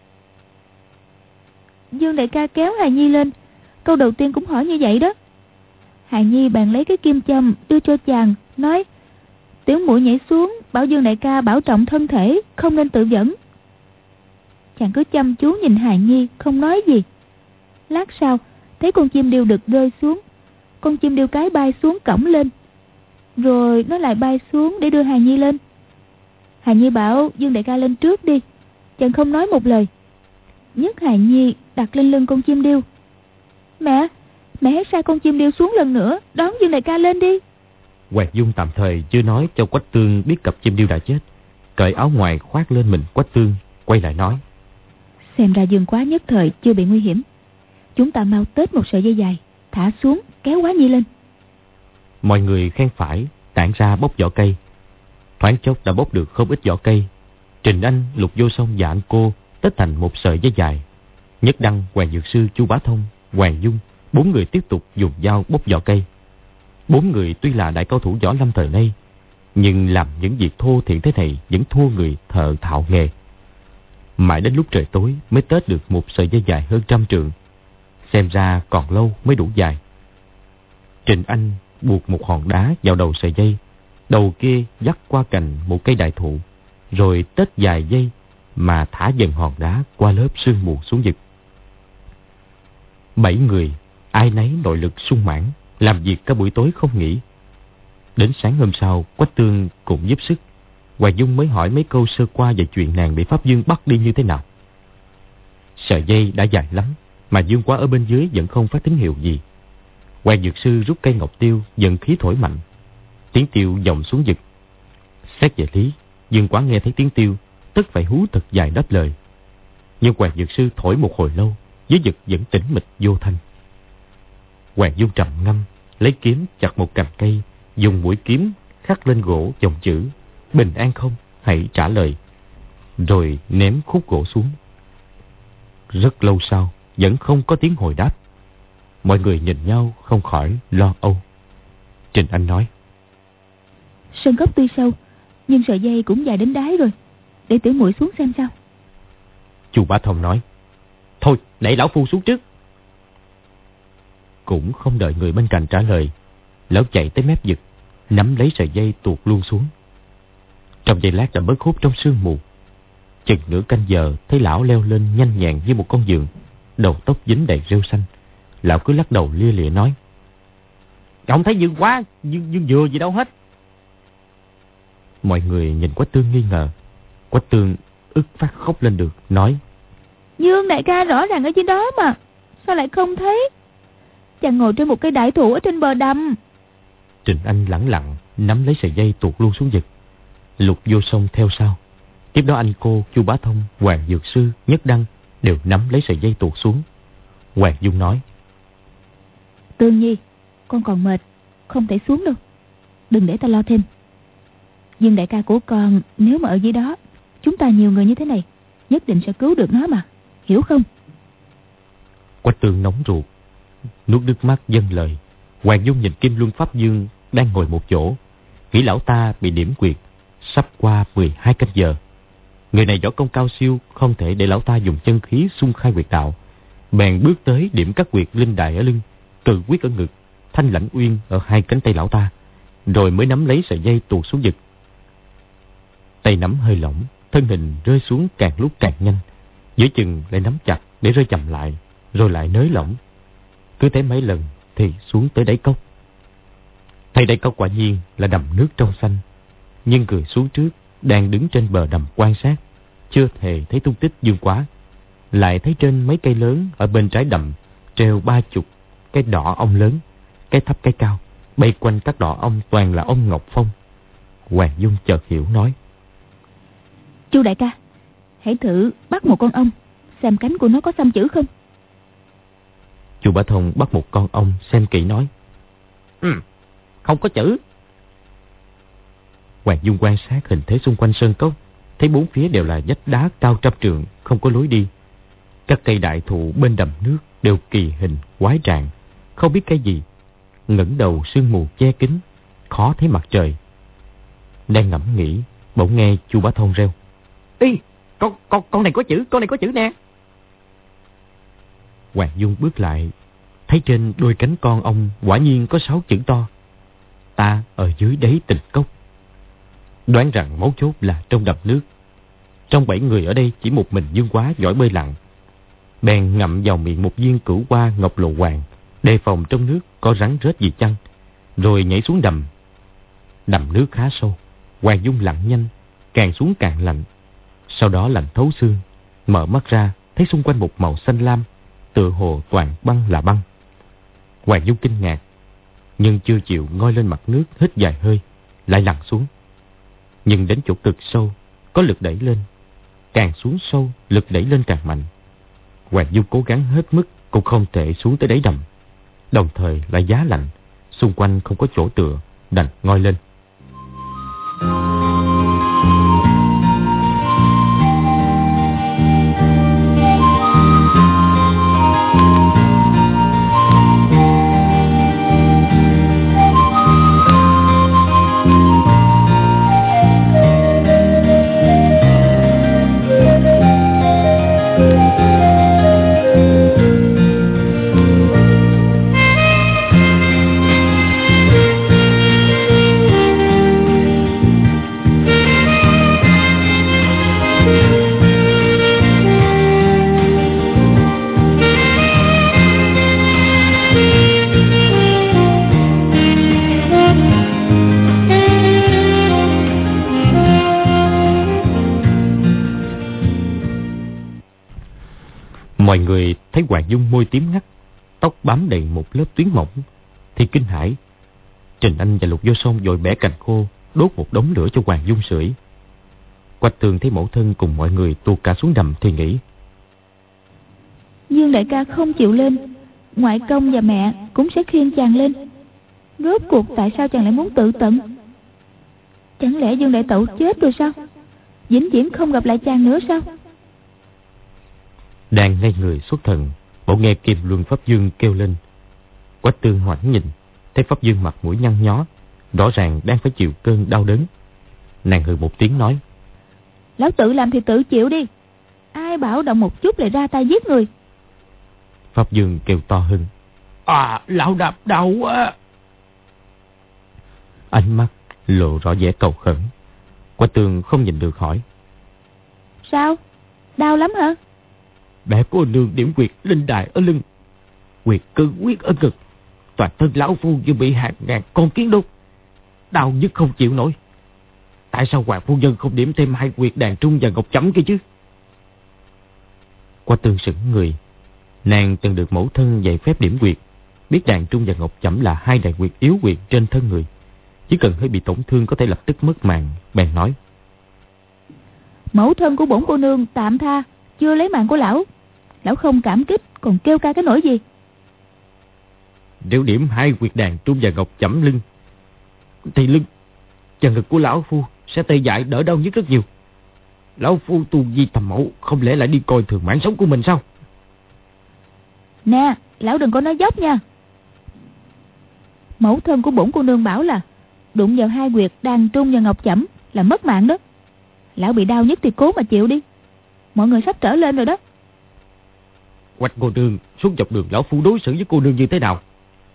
Dương đại ca kéo Hà Nhi lên, câu đầu tiên cũng hỏi như vậy đó. Hà Nhi bèn lấy cái kim châm đưa cho chàng, nói: Tiểu muội nhảy xuống, bảo Dương đại ca bảo trọng thân thể, không nên tự dẫn. Chàng cứ chăm chú nhìn Hà Nhi, không nói gì. Lát sau thấy con chim điêu đực rơi xuống, con chim điêu cái bay xuống cõng lên, rồi nó lại bay xuống để đưa Hà Nhi lên. Hà Nhi bảo Dương đại ca lên trước đi, chàng không nói một lời, nhấc Hà Nhi đặt lên lưng con chim điêu. Mẹ, mẹ hãy sai con chim điêu xuống lần nữa, đón Dương đại ca lên đi. Hoàng Dung tạm thời chưa nói cho Quách Tương biết cặp chim điêu đã chết, cởi áo ngoài khoác lên mình Quách Tương, quay lại nói: Xem ra Dương quá nhất thời chưa bị nguy hiểm, chúng ta mau tết một sợi dây dài, thả xuống kéo Quá Nhi lên. Mọi người khen phải, tản ra bốc vỏ cây. Thoáng chốc đã bốc được không ít vỏ cây. Trình Anh, Lục Vô Song và anh cô tết thành một sợi dây dài. Nhất Đăng, Hoàng Dược Sư, Chu Bá Thông, Hoàng Dung, bốn người tiếp tục dùng dao bốc vỏ cây. Bốn người tuy là đại cao thủ võ lâm thời nay, nhưng làm những việc thô thiển thế này vẫn thua người thợ thạo nghề. Mãi đến lúc trời tối mới tết được một sợi dây dài hơn trăm trượng. Xem ra còn lâu mới đủ dài. Trình Anh buộc một hòn đá vào đầu sợi dây, đầu kia dắt qua cành một cây đại thụ, rồi tết dài dây mà thả dần hòn đá qua lớp sương mù xuống vực. Bảy người ai nấy nội lực sung mãn, làm việc cả buổi tối không nghỉ. Đến sáng hôm sau, Quách Tương cũng giúp sức. Hoàng Dung mới hỏi mấy câu sơ qua về chuyện nàng bị Pháp Dương bắt đi như thế nào. Sợi dây đã dài lắm, mà Dương Quá ở bên dưới vẫn không phát tín hiệu gì. Hoàng Dược Sư rút cây ngọc tiêu, dần khí thổi mạnh. Tiếng tiêu vọng xuống vực. Xét về lý, Dương Quá nghe thấy tiếng tiêu, tất phải hú thật dài đáp lời. Nhưng Hoàng Dược Sư thổi một hồi lâu, dưới vực vẫn tĩnh mịch vô thanh. Hoàng Dung trầm ngâm, lấy kiếm chặt một cành cây, dùng mũi kiếm khắc lên gỗ dòng chữ: Bình an không, hãy trả lời. Rồi ném khúc gỗ xuống. Rất lâu sau, vẫn không có tiếng hồi đáp. Mọi người nhìn nhau không khỏi lo âu. Trình Anh nói: Sơn cốc tuy sâu, nhưng sợi dây cũng dài đến đáy rồi, để tiểu muội xuống xem sao. Chu Bá Thông nói: Thôi, để lão phu xuống trước. Cũng không đợi người bên cạnh trả lời, lão chạy tới mép vực, nắm lấy sợi dây tuột luôn xuống. Trong giây lát đã mất hút trong sương mù. Chừng nửa canh giờ thấy lão leo lên nhanh nhẹn như một con dường, đầu tóc dính đầy rêu xanh. Lão cứ lắc đầu lia lịa nói: Không thấy Dương Quá, Dương, Dương vừa gì đâu hết. Mọi người nhìn Quách Tương nghi ngờ. Quách Tương ức phát khóc lên được, nói: Dương đại ca rõ ràng ở dưới đó mà, sao lại không thấy? Chàng ngồi trên một cây đại thụ ở trên bờ đầm. Trình Anh lẳng lặng nắm lấy sợi dây tuột luôn xuống vực. Lục Vô Song theo sau. Tiếp đó anh cô, Chu Bá Thông, Hoàng Dược Sư, Nhất Đăng đều nắm lấy sợi dây tuột xuống. Hoàng Dung nói: Tương Nhi, con còn mệt, không thể xuống đâu, đừng để ta lo thêm. Dương đại ca của con nếu mà ở dưới đó, chúng ta nhiều người như thế này, nhất định sẽ cứu được nó mà, hiểu không? Quách Tương nóng ruột, nuốt nước mắt dâng lời. Hoàng Dung nhìn Kim Luân Pháp Dương đang ngồi một chỗ, nghĩ lão ta bị điểm quyệt. Sắp qua mười hai canh giờ, người này võ công cao siêu, không thể để lão ta dùng chân khí xung khai quyệt đạo. Bèn bước tới điểm các quyệt linh đài ở lưng, cự quyết ở ngực, thanh lãnh uyên ở hai cánh tay lão ta, rồi mới nắm lấy sợi dây tuột xuống vực. Tay nắm hơi lỏng, thân hình rơi xuống càng lúc càng nhanh, giữa chừng lại nắm chặt để rơi chậm lại, rồi lại nới lỏng. Cứ thế mấy lần thì xuống tới đáy cốc. Thấy đáy cốc quả nhiên là đầm nước trong xanh, nhưng người xuống trước đang đứng trên bờ đầm quan sát, chưa hề thấy tung tích Dương Quá. Lại thấy trên mấy cây lớn ở bên trái đầm treo ba chục cái đỏ ong lớn, cái thấp cái cao, bay quanh các đỏ ong toàn là ong Ngọc Phong. Hoàng Dung chợt hiểu nói: Chu đại ca, hãy thử bắt một con ong, xem cánh của nó có xăm chữ không. Chu Bá Thông bắt một con ong xem kỹ nói: Ừ, không có chữ. Hoàng Dung quan sát hình thế xung quanh sơn cốc, thấy bốn phía đều là vách đá cao trăm trượng, không có lối đi. Các cây đại thụ bên đầm nước đều kỳ hình quái trạng, không biết cái gì. Ngẩng đầu sương mù che kín, khó thấy mặt trời. Đang ngẫm nghĩ, bỗng nghe Chu Bá Thông reo: Ê, con con con này có chữ, con này có chữ nè. Hoàng Dung bước lại, thấy trên đôi cánh con ong quả nhiên có sáu chữ to: Ta ở dưới đáy Tịch Cốc. Đoán rằng mấu chốt là trong đầm nước. Trong bảy người ở đây chỉ một mình Dương Quá giỏi bơi lặn. Bèn ngậm vào miệng một viên cửu hoa ngọc lộ hoàng, đề phòng trong nước có rắn rết gì chăng, rồi nhảy xuống đầm. Đầm nước khá sâu, Hoàng Dung lặn nhanh, càng xuống càng lạnh. Sau đó lạnh thấu xương, mở mắt ra thấy xung quanh một màu xanh lam, tựa hồ toàn băng là băng. Hoàng Dung kinh ngạc, nhưng chưa chịu ngoi lên mặt nước hít vài hơi, lại lặn xuống. Nhưng đến chỗ cực sâu, có lực đẩy lên, càng xuống sâu lực đẩy lên càng mạnh. Hoàng Dung cố gắng hết mức cũng không thể xuống tới đáy đầm, đồng thời lại giá lạnh, xung quanh không có chỗ tựa, đành ngoi lên. Mọi người thấy Hoàng Dung môi tím ngắt, tóc bám đầy một lớp tuyến mỏng thì kinh hãi. Trình Anh và Lục Vô Song vội bẻ cành khô, đốt một đống lửa cho Hoàng Dung sưởi. Quách Tường thấy mẫu thân cùng mọi người tuột cả xuống đầm thì nghĩ: Dương đại ca không chịu lên, ngoại công và mẹ cũng sẽ khiêng chàng lên. Rốt cuộc tại sao chàng lại muốn tự tận? Chẳng lẽ Dương đại tẩu chết rồi sao? Vĩnh viễn không gặp lại chàng nữa sao? Đang ngây người xuất thần, bỗng nghe Kim Luân Pháp Dương kêu lên. Quách Tương hoảng nhìn, thấy Pháp Dương mặt mũi nhăn nhó, rõ ràng đang phải chịu cơn đau đớn. Nàng hừ một tiếng nói: Lão tự làm thì tự chịu đi, ai bảo động một chút lại ra tay giết người. Pháp Dương kêu to hơn: À, lão đạp đau quá. Ánh mắt lộ rõ vẻ cầu khẩn. Quách Tương không nhìn được hỏi: Sao? Đau lắm hả? Bé cô nương điểm quyệt linh đài ở lưng, quyệt cư quyết ở ngực, toàn thân lão phu như bị hàng ngàn con kiến đốt, đau nhức không chịu nổi. Tại sao hoàng phu nhân không điểm thêm hai quyệt đàn trung và ngọc chấm kia chứ? Quách Tương sững người. Nàng từng được mẫu thân dạy phép điểm quyệt, biết đàn trung và ngọc chẩm là hai đại quyệt yếu quyệt trên thân người, chỉ cần hơi bị tổn thương có thể lập tức mất mạng. Bèn nói: Mẫu thân của bổn cô nương tạm tha, chưa lấy mạng của lão. Lão không cảm kích còn kêu ca cái nỗi gì? Nếu điểm hai quyệt đàn trung và ngọc chẩm lưng thì lưng và ngực của lão phu sẽ tê dại đỡ đau nhất rất nhiều. Lão phu tu vi thầm mẫu, không lẽ lại đi coi thường mạng sống của mình sao? Nè, lão đừng có nói dốc nha. Mẫu thân của bổn cô nương bảo là đụng vào hai quyệt đàn trung và ngọc chẩm là mất mạng đó. Lão bị đau nhất thì cố mà chịu đi, mọi người sắp trở lên rồi đó. Quách cô nương xuống dọc đường lão phu đối xử với cô nương như thế nào?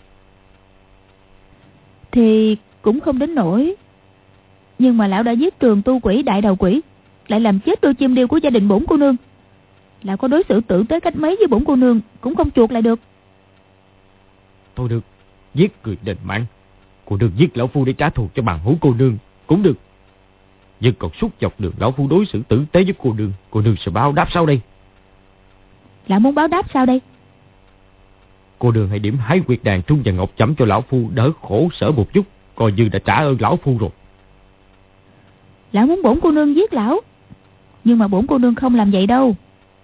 Thì cũng không đến nỗi, nhưng mà lão đã giết trường tu quỷ đại đầu quỷ, lại làm chết đôi chim điêu của gia đình bổn cô nương. Lão có đối xử tử tế cách mấy với bổn cô nương cũng không chuộc lại được. Thôi được, giết người đền mạng. Cô nương giết lão phu để trả thù cho bằng hữu cô nương cũng được. Nhưng còn suốt dọc đường lão phu đối xử tử tế với cô nương, cô nương sẽ báo đáp sau đây? Lão muốn báo đáp sao đây? Cô Đường hãy điểm hai quyệt đàn trung và ngọc chẩm cho lão phu đỡ khổ sở một chút, coi như đã trả ơn lão phu rồi. Lão muốn bổn cô nương giết lão, nhưng mà bổn cô nương không làm vậy đâu.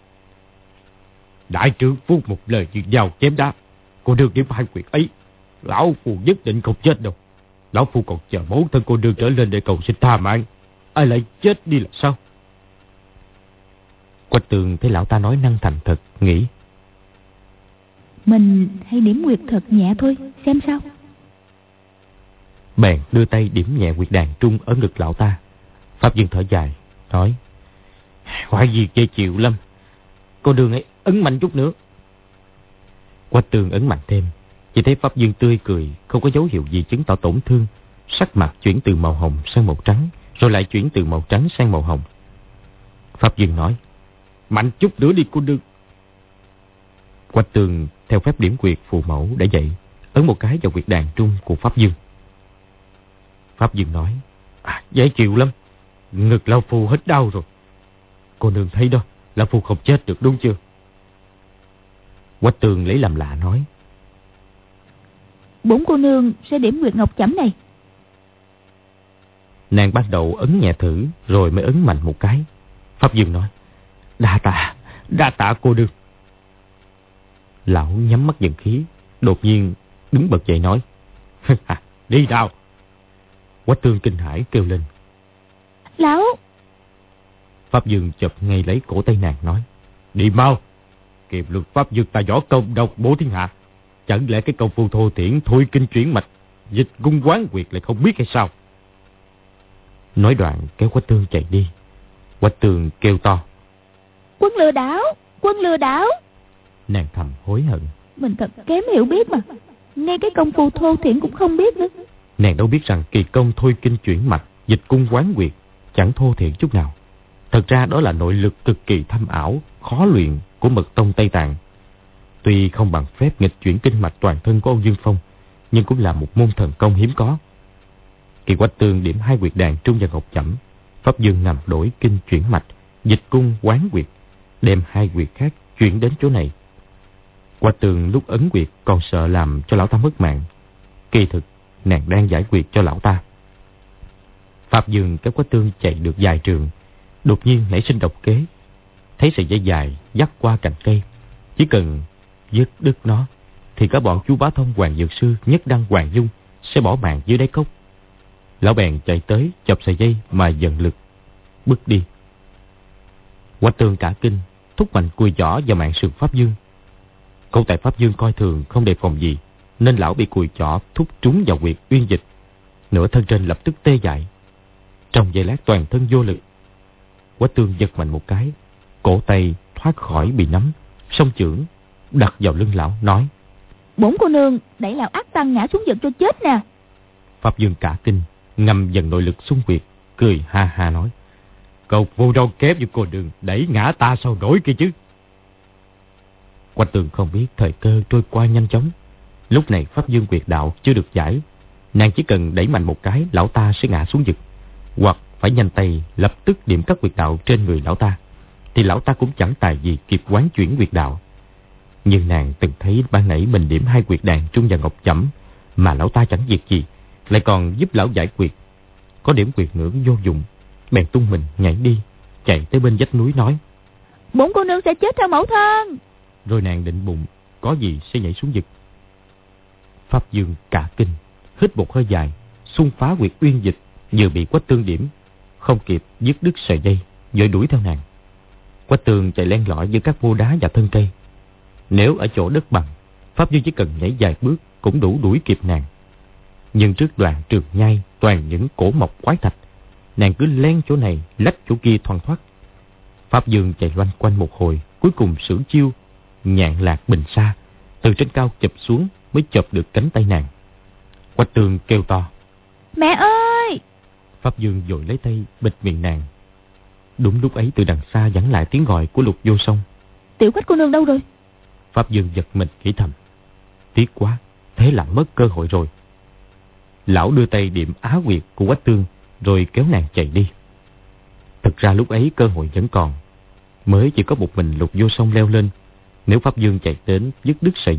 Đại trưởng phu một lời như dao chém đá. Cô Đường điểm hai quyệt ấy, lão phu nhất định không chết đâu. Lão phu còn chờ mẫu thân cô Đường trở lên để cầu xin tha mạng, ai lại chết đi là sao? Quách Tường thấy lão ta nói năng thành thật, nghĩ mình hãy điểm nguyệt thật nhẹ thôi, xem sao. Bèn đưa tay điểm nhẹ quyệt đàn trung ở ngực lão ta. Pháp Dương thở dài, nói: Quả gì dễ chịu lắm, cô Đường ấy ấn mạnh chút nữa. Quách Tường ấn mạnh thêm, chỉ thấy Pháp Dương tươi cười, không có dấu hiệu gì chứng tỏ tổn thương. Sắc mặt chuyển từ màu hồng sang màu trắng, rồi lại chuyển từ màu trắng sang màu hồng. Pháp Dương nói: Mạnh chút nữa đi cô Đường. Quách Tường theo phép điểm quyệt phù mẫu đã dậy, ấn một cái vào quyệt đàn trung của Pháp Dương. Pháp Dương nói: à, dễ chịu lắm, ngực lão phu hết đau rồi. Cô nương thấy đó, lão phu không chết được đúng chưa? Quách Tường lấy làm lạ nói: Bổn cô nương sẽ điểm nguyệt ngọc chẩm này. Nàng bắt đầu ấn nhẹ thử, rồi mới ấn mạnh một cái. Pháp Dương nói: Đa tạ, đa tạ cô nương. Lão nhắm mắt dần khí, đột nhiên đứng bật dậy nói: Đi nào. Quách Tường kinh hãi kêu lên: Lão! Pháp Dương chụp ngay lấy cổ tay nàng nói: Đi mau, kiềm luật pháp dược ta võ công độc bổ thiên hạ, chẳng lẽ cái công phu thô thiển thôi kinh chuyển mạch, dịch cung quán quyệt lại không biết hay sao? Nói đoạn kéo Quách Tường chạy đi. Quách Tường kêu to: Quân lừa đảo, quân lừa đảo! Nàng thầm hối hận, mình thật kém hiểu biết mà, ngay cái công phu thô thiển cũng không biết nữa. Nàng đâu biết rằng kỳ công thôi kinh chuyển mạch, dịch cung quán quyệt chẳng thô thiển chút nào. Thật ra đó là nội lực cực kỳ thâm ảo, khó luyện của mật tông Tây Tạng. Tuy không bằng phép nghịch chuyển kinh mạch toàn thân của Âu Dương Phong, nhưng cũng là một môn thần công hiếm có. Kỳ Quách Tường điểm hai quyệt đàn trung và ngọc chẩm, Pháp Dương nằm đổi kinh chuyển mạch, dịch cung quán quyệt, đem hai quyệt khác chuyển đến chỗ này. Quách Tường lúc ấn quyệt còn sợ làm cho lão ta mất mạng, kỳ thực nàng đang giải quyết cho lão ta. Pháp Dương kéo Quách Tường chạy được vài trường, đột nhiên nảy sinh độc kế. Thấy sợi dây dài dắt qua cành cây, chỉ cần dứt đứt nó thì cả bọn Chu Bá Thông, Hoàng Dược Sư, Nhất Đăng, Hoàng Dung sẽ bỏ mạng dưới đáy cốc. Lão bèn chạy tới chọc sợi dây mà dần lực bước đi. Quách Tường cả kinh, thúc mạnh cùi chỏ vào mạng sườn Pháp Dương. Cậu tại Pháp Dương coi thường không đề phòng gì, nên lão bị cùi chỏ thúc trúng vào huyệt uyên dịch, nửa thân trên lập tức tê dại. Trong giây lát toàn thân vô lực. Quách Tường giật mạnh một cái, cổ tay thoát khỏi bị nắm, song chưởng đặt vào lưng lão, nói: Bổn cô nương đẩy lão ác tăng ngã xuống vực cho chết nè. Pháp Dương cả kinh, ngầm dần nội lực xung huyệt, cười ha ha nói: Cậu vô đâu kép với cô Đường, đẩy ngã ta sao nổi kia chứ. Quách Tường không biết thời cơ trôi qua nhanh chóng. Lúc này Pháp Dương quyệt đạo chưa được giải, nàng chỉ cần đẩy mạnh một cái, lão ta sẽ ngã xuống vực, hoặc phải nhanh tay lập tức điểm các quyệt đạo trên người lão ta, thì lão ta cũng chẳng tài gì kịp quán chuyển quyệt đạo. Nhưng nàng từng thấy ban nãy mình điểm hai quyệt đàn trung và ngọc chẩm mà lão ta chẳng việc gì, lại còn giúp lão giải quyệt. Có điểm quyệt nữa vô dụng, bèn tung mình nhảy đi, chạy tới bên vách núi nói: Bổn cô nương sẽ chết theo mẫu thân. Rồi nàng định bụng có gì sẽ nhảy xuống vực. Pháp Dương cả kinh, hít một hơi dài, xung phá huyệt uyên dịch, vừa bị Quách Tường điểm, không kịp dứt đứt sợi dây, vội đuổi theo nàng. Quách Tường chạy len lỏi giữa các vô đá và thân cây. Nếu ở chỗ đất bằng, Pháp Dương chỉ cần nhảy vài bước cũng đủ đuổi kịp nàng. Nhưng trước đoạn trường nhai toàn những cổ mọc quái thạch, nàng cứ len chỗ này lách chỗ kia thoăn thoắt. Pháp Dương chạy loanh quanh một hồi, cuối cùng sử chiêu nhạn lạc bình sa, từ trên cao chụp xuống mới chộp được cánh tay nàng. Quách Tường kêu to: Mẹ ơi! Pháp Dương vội lấy tay bịt miệng nàng. Đúng lúc ấy từ đằng xa vẳng lại tiếng gọi của Lục Vô Song: Tiểu Quách cô nương đâu rồi? Pháp Dương giật mình nghĩ thầm: Tiếc quá, thế là mất cơ hội rồi. Lão đưa tay điểm á huyệt của Quách Tường, rồi kéo nàng chạy đi. Thực ra lúc ấy cơ hội vẫn còn, mới chỉ có một mình Lục Vô Song leo lên. Nếu Pháp Dương chạy đến dứt đứt sợi dây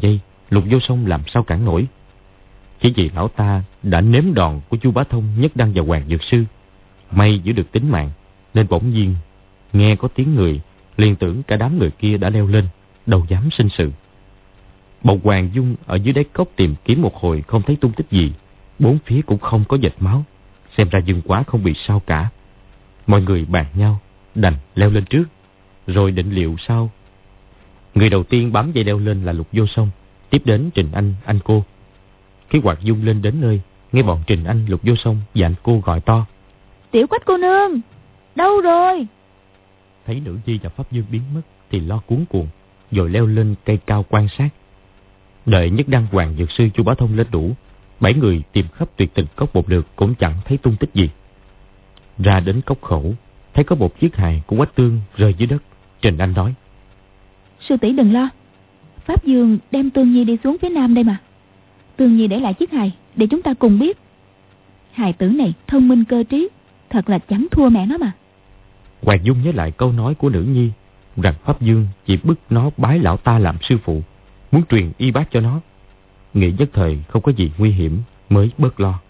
Lục Vô Song làm sao cản nổi. Chỉ vì lão ta đã nếm đòn của Chu Bá Thông, Nhất Đăng và Hoàng Dược Sư, may giữ được tính mạng, nên bỗng nhiên nghe có tiếng người, liền tưởng cả đám người kia đã leo lên, đâu dám sinh sự. Bộc Hoàng Dung ở dưới đáy cốc tìm kiếm một hồi không thấy tung tích gì, bốn phía cũng không có vệt máu, xem ra Dương Quá không bị sao cả. Mọi người bàn nhau đành leo lên trước, rồi định liệu sau. Người đầu tiên bám dây leo lên là Lục Vô Song, tiếp đến Trình Anh, anh cô. Khi Hoạt Dung lên đến nơi, nghe bọn Trình Anh, Lục Vô Song và anh cô gọi to: Tiểu Quách cô nương, đâu rồi? Thấy Nữ Nhi và Pháp Dương biến mất thì lo cuống cuồng, rồi leo lên cây cao quan sát. Đợi Nhất Đăng, Hoàng Dược Sư, Chu Bá Thông lên đủ, bảy người tìm khắp tuyệt tình cốc một lượt cũng chẳng thấy tung tích gì. Ra đến cốc khẩu, thấy có một chiếc hài của Quách Tương rơi dưới đất. Trình Anh nói: Sư tỷ đừng lo, Pháp Dương đem Tương Nhi đi xuống phía nam đây mà. Tương Nhi để lại chiếc hài để chúng ta cùng biết. Hài tử này thông minh cơ trí, thật là chẳng thua mẹ nó mà. Hoàng Dung nhớ lại câu nói của Nữ Nhi rằng Pháp Dương chỉ bức nó bái lão ta làm sư phụ, muốn truyền y bác cho nó. Nghĩ nhất thời không có gì nguy hiểm mới bớt lo.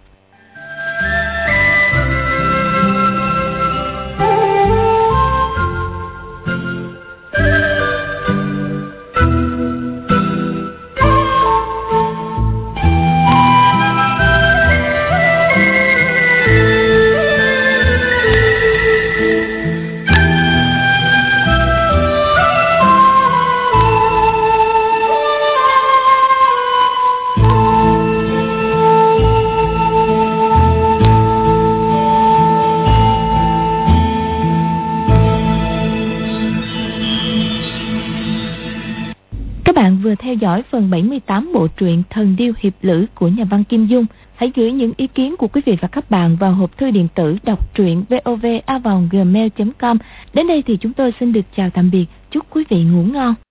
Vừa theo dõi phần bảy mươi tám bộ truyện Thần Điêu Hiệp Lữ của nhà văn Kim Dung. Hãy gửi những ý kiến của quý vị và các bạn vào hộp thư điện tử đọc truyện vov a vòng gmail chấm com. Đến đây thì chúng tôi xin được chào tạm biệt. Chúc quý vị ngủ ngon.